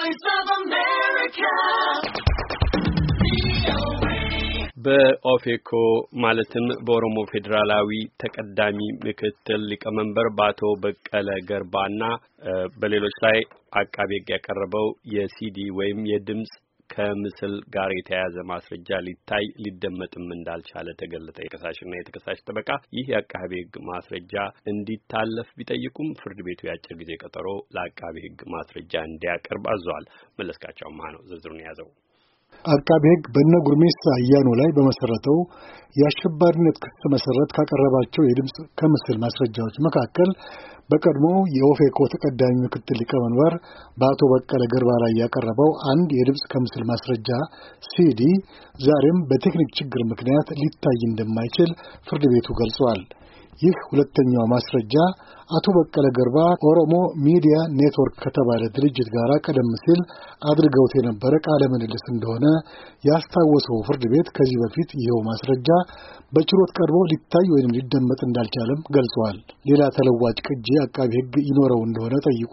Voice of America. በኦፌኮ ማለትም በኦሮሞ ፌዴራላዊ ተቀዳሚ ምክትል ሊቀመንበር በአቶ በቀለ ገርባና በሌሎች ላይ አቃቤ ሕግ ያቀረበው የሲዲ ወይም የድምጽ ከምስል ጋር የተያያዘ ማስረጃ ሊታይ ሊደመጥም እንዳልቻለ ተገለጠ። የከሳሽና የተከሳሽ ጠበቃ ይህ የአቃቤ ሕግ ማስረጃ እንዲታለፍ ቢጠይቁም ፍርድ ቤቱ የአጭር ጊዜ ቀጠሮ ለአቃቤ ሕግ ማስረጃ እንዲያቀርብ አዟል። መለስካቸው አማሃ ነው ዝርዝሩን የያዘው። አቃቤ ሕግ በእነ ጉርሜሳ አያኖ ላይ በመሰረተው የአሸባሪነት ክስ መሰረት ካቀረባቸው የድምጽ ከምስል ማስረጃዎች መካከል በቀድሞ የኦፌኮ ተቀዳሚ ምክትል ሊቀመንበር በአቶ በቀለ ገርባ ላይ ያቀረበው አንድ የድምጽ ከምስል ማስረጃ ሲዲ ዛሬም በቴክኒክ ችግር ምክንያት ሊታይ እንደማይችል ፍርድ ቤቱ ገልጿል። ይህ ሁለተኛው ማስረጃ አቶ በቀለ ገርባ ኦሮሞ ሚዲያ ኔትወርክ ከተባለ ድርጅት ጋር ቀደም ሲል አድርገውት የነበረ ቃለ ምልልስ እንደሆነ ያስታወሰው ፍርድ ቤት ከዚህ በፊት ይኸው ማስረጃ በችሎት ቀርቦ ሊታይ ወይም ሊደመጥ እንዳልቻለም ገልጿል። ሌላ ተለዋጭ ቅጂ አቃቤ ሕግ ይኖረው እንደሆነ ጠይቆ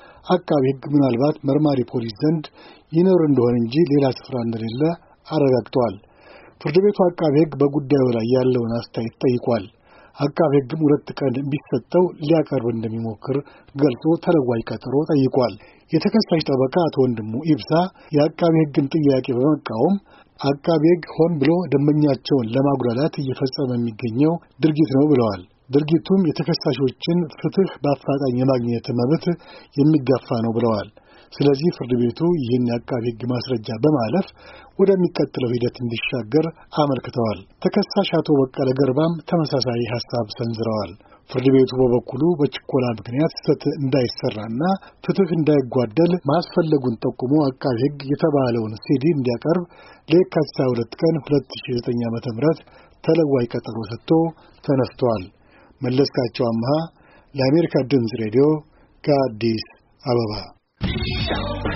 አቃቤ ሕግ ምናልባት መርማሪ ፖሊስ ዘንድ ይኖር እንደሆነ እንጂ ሌላ ስፍራ እንደሌለ አረጋግጧል። ፍርድ ቤቱ አቃቤ ሕግ በጉዳዩ ላይ ያለውን አስተያየት ጠይቋል። አቃቤ ሕግም 2 ቀን ቢሰጠው ሊያቀርብ እንደሚሞክር ገልጾ ተለዋጭ ቀጠሮ ጠይቋል። የተከሳሽ ጠበቃ አቶ ወንድሙ ኢብሳ የአቃቤ ሕግን ጥያቄ በመቃወም አቃቤ ሕግ ሆን ብሎ ደንበኛቸውን ለማጉላላት እየፈጸመ የሚገኘው ድርጊት ነው ብለዋል። ድርጊቱም የተከሳሾችን ፍትህ በአፋጣኝ የማግኘት መብት የሚጋፋ ነው ብለዋል። ስለዚህ ፍርድ ቤቱ ይህን የአቃቤ ሕግ ማስረጃ በማለፍ ወደሚቀጥለው ሂደት እንዲሻገር አመልክተዋል። ተከሳሽ አቶ በቀለ ገርባም ተመሳሳይ ሐሳብ ሰንዝረዋል። ፍርድ ቤቱ በበኩሉ በችኮላ ምክንያት ስህተት እንዳይሰራና ፍትህ እንዳይጓደል ማስፈለጉን ጠቁሞ አቃቤ ሕግ የተባለውን ሲዲ እንዲያቀርብ ለየካቲት 2 ቀን 2009 ዓ.ም ተለዋጭ ቀጠሮ ሰጥቶ ተነስቷል። መለስካቸው አማሃ ለአሜሪካ ድምፅ ሬዲዮ ከአዲስ አበባ